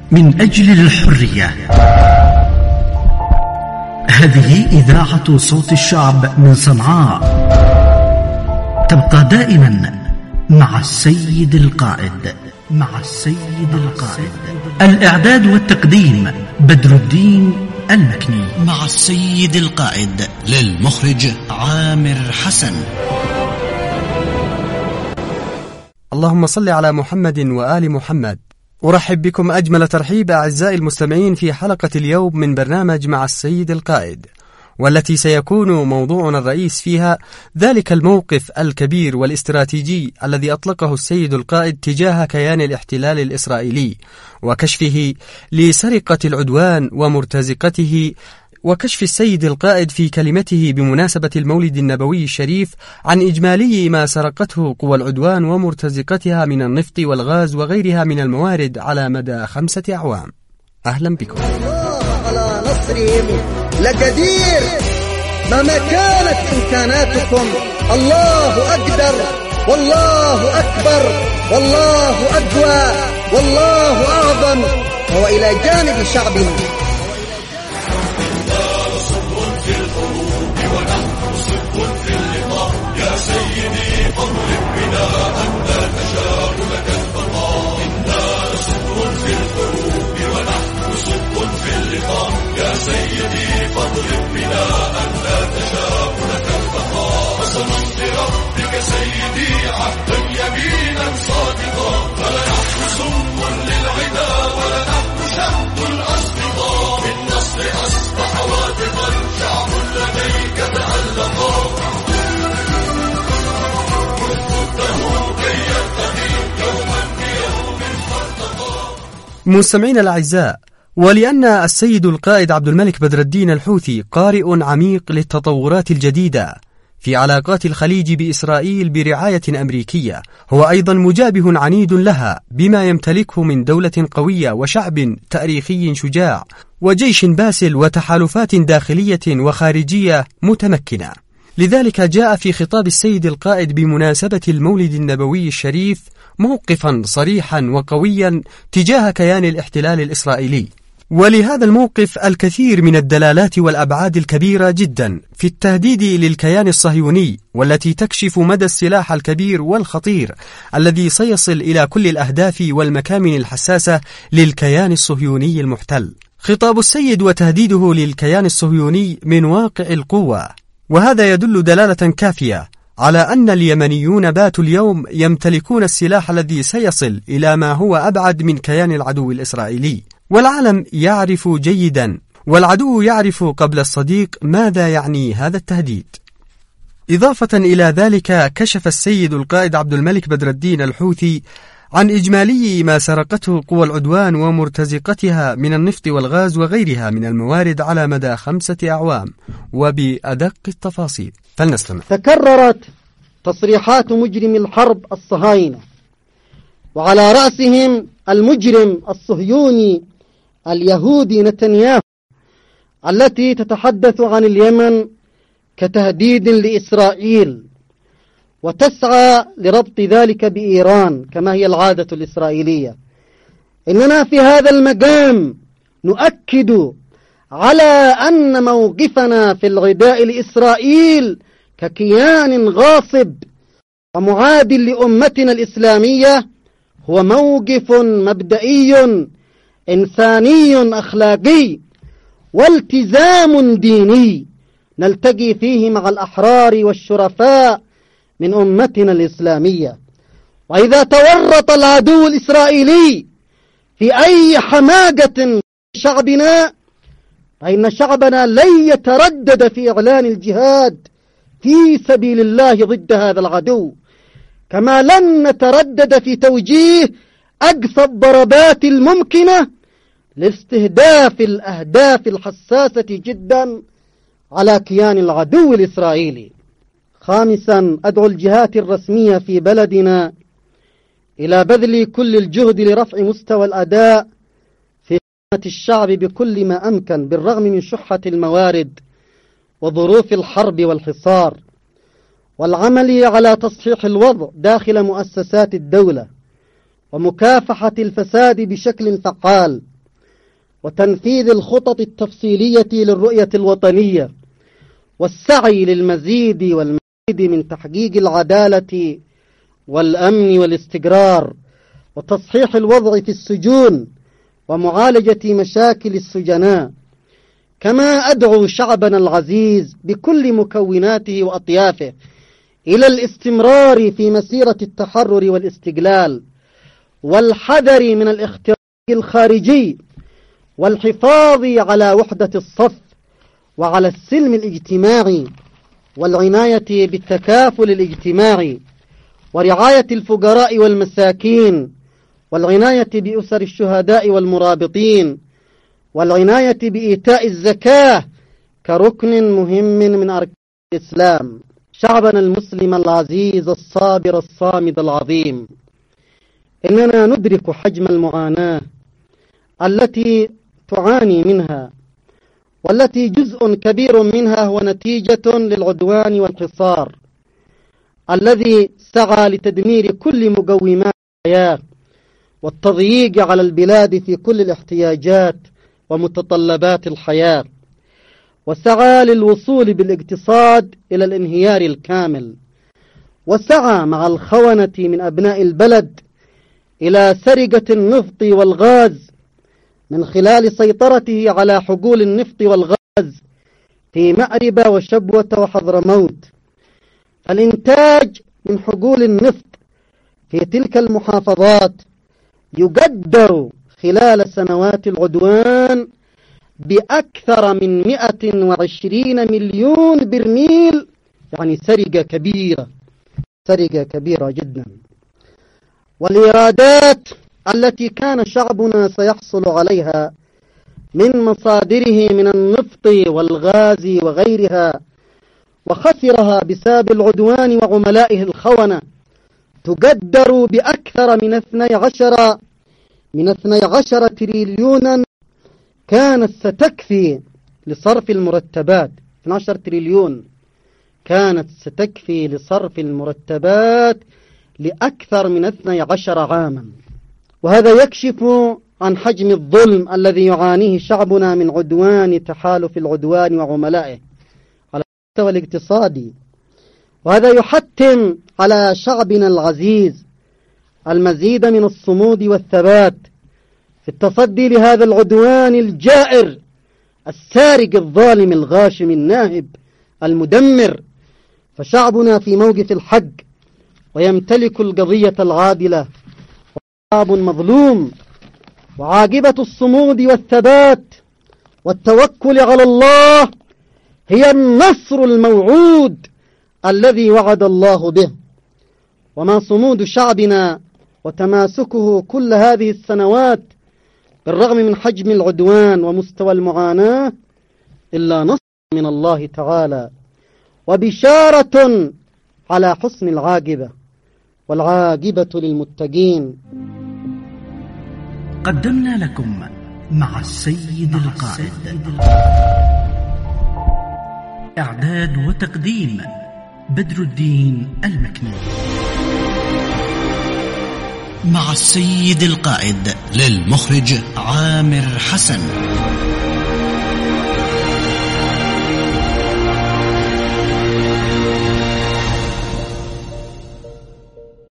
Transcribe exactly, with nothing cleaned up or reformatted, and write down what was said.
من أجل الحرية. هذه إذاعة صوت الشعب من صنعاء، تبقى دائما مع السيد القائد. مع السيد القائد. الإعداد والتقديم بدر الدين المكني. مع السيد القائد للمخرج عامر حسن. اللهم صل على محمد وآل محمد. أرحب بكم أجمل ترحيب أعزائي المستمعين في حلقة اليوم من برنامج مع السيد القائد، والتي سيكون موضوعنا الرئيس فيها ذلك الموقف الكبير والاستراتيجي الذي أطلقه السيد القائد تجاه كيان الاحتلال الإسرائيلي، وكشفه لسرقة العدوان ومرتزقته، وكشف السيد القائد في كلمته بمناسبة المولد النبوي الشريف عن إجمالي ما سرقته قوى العدوان ومرتزقتها من النفط والغاز وغيرها من الموارد على مدى خمسة أعوام. أهلا بكم. الله على نصرهم لقدير، مهما كانت إمكاناتكم الله أقدر، والله أكبر، والله أقوى، والله أعظم، وهو إلى جانب شعبنا. يا سيدي فاضرب بنا أنت تشاء لك البقاء، إنا صدق في الحروب ونحن صدق في اللقاء. يا سيدي فاضرب بنا أنت تشاء لك البقاء، قسما بربك سيدي عهدا يمينا صادقا، فلنحن سم للعدا ولنحن شهد الأصدقاء. بالنصر أصبح واثقا شعب لديك تألقا، مستمعين الأعزاء، ولأن السيد القائد عبد الملك بدر الدين الحوثي قارئ عميق للتطورات الجديدة في علاقات الخليج بإسرائيل برعاية أمريكية، هو أيضا مجابه عنيد لها بما يمتلكه من دولة قوية وشعب تاريخي شجاع وجيش باسل وتحالفات داخلية وخارجية متمكنة. لذلك جاء في خطاب السيد القائد بمناسبة المولد النبوي الشريف موقفا صريحا وقويا تجاه كيان الاحتلال الإسرائيلي، ولهذا الموقف الكثير من الدلالات والأبعاد الكبيرة جدا في التهديد للكيان الصهيوني، والتي تكشف مدى السلاح الكبير والخطير الذي سيصل إلى كل الأهداف والمكامن الحساسة للكيان الصهيوني المحتل. خطاب السيد وتهديده للكيان الصهيوني من واقع القوة، وهذا يدل دلالة كافية على أن اليمنيون باتوا اليوم يمتلكون السلاح الذي سيصل إلى ما هو أبعد من كيان العدو الإسرائيلي، والعالم يعرف جيدا والعدو يعرف قبل الصديق ماذا يعني هذا التهديد. إضافة إلى ذلك، كشف السيد القائد عبد الملك بدر الدين الحوثي عن إجمالي ما سرقته قوى العدوان ومرتزقتها من النفط والغاز وغيرها من الموارد على مدى خمسة أعوام، وبأدق التفاصيل. فلنستمع. تكررت تصريحات مجرم الحرب الصهاينة، وعلى رأسهم المجرم الصهيوني اليهودي نتنياهو، التي تتحدث عن اليمن كتهديد لإسرائيل، وتسعى لربط ذلك بإيران كما هي العادة الإسرائيلية. إننا في هذا المقام نؤكد على أن موقفنا في العداء لإسرائيل ككيان غاصب ومعاد لأمتنا الإسلامية هو موقف مبدئي إنساني أخلاقي والتزام ديني نلتقي فيه مع الأحرار والشرفاء من أمتنا الإسلامية. وإذا تورط العدو الإسرائيلي في أي حماقة شعبنا، فإن شعبنا لن يتردد في إعلان الجهاد في سبيل الله ضد هذا العدو، كما لن نتردد في توجيه أقصى الضربات الممكنة لاستهداف الأهداف الحساسة جدا على كيان العدو الإسرائيلي. خامسا، أدعو الجهات الرسمية في بلدنا إلى بذل كل الجهد لرفع مستوى الأداء في خدمة الشعب بكل ما أمكن، بالرغم من شحة الموارد وظروف الحرب والحصار، والعمل على تصحيح الوضع داخل مؤسسات الدولة ومكافحة الفساد بشكل فعال، وتنفيذ الخطط التفصيلية للرؤية الوطنية، والسعي للمزيد والمزيد من تحقيق العدالة والأمن والاستقرار، وتصحيح الوضع في السجون ومعالجة مشاكل السجناء. كما أدعو شعبنا العزيز بكل مكوناته وأطيافه إلى الاستمرار في مسيرة التحرر والاستقلال، والحذر من الاختراق الخارجي، والحفاظ على وحدة الصف وعلى السلم الاجتماعي، والعناية بالتكافل الاجتماعي، ورعاية الفقراء والمساكين، والعناية بأسر الشهداء والمرابطين، والعناية بإيتاء الزكاة كركن مهم من أركان الإسلام. شعبنا المسلم العزيز الصابر الصامد العظيم، إننا ندرك حجم المعاناة التي تعاني منها، والتي جزء كبير منها هو نتيجة للعدوان والحصار الذي سعى لتدمير كل مقومات الحياة والتضييق على البلاد في كل الاحتياجات ومتطلبات الحياة، وسعى للوصول بالاقتصاد إلى الانهيار الكامل، وسعى مع الخونة من أبناء البلد إلى سرقة النفط والغاز من خلال سيطرته على حقول النفط والغاز في مأربة وشبوة وحضرموت. الإنتاج من حقول النفط في تلك المحافظات يقدر خلال سنوات العدوان بأكثر من مئة وعشرين مليون برميل، يعني سرقة كبيرة، سرقة كبيرة جدا. والإيرادات التي كان شعبنا سيحصل عليها من مصادره من النفط والغاز وغيرها، وخسرها بسبب العدوان وعملائه الخونة، تقدر بأكثر من اثني عشر من اثني عشر تريليونا كانت ستكفي لصرف المرتبات. اثني عشر تريليون كانت ستكفي لصرف المرتبات لأكثر من اثني عشر عاما. وهذا يكشف عن حجم الظلم الذي يعانيه شعبنا من عدوان تحالف العدوان وعملائه على المستوى الاقتصادي. وهذا يحتم على شعبنا العزيز المزيد من الصمود والثبات في التصدي لهذا العدوان الجائر السارق الظالم الغاشم الناهب المدمر. فشعبنا في موقف الحق ويمتلك القضية العادلة، وشعب مظلوم، وعاقبة الصمود والثبات والتوكل على الله هي النصر الموعود الذي وعد الله به. وما صمود شعبنا وتماسكه كل هذه السنوات بالرغم من حجم العدوان ومستوى المعاناة إلا نصر من الله تعالى وبشارة على حسن العاقبة، والعاقبة للمتقين. قدمنا لكم مع السيد القائد. إعداد وتقديم بدر الدين المكنون. مع السيد القائد، للمخرج عامر حسن.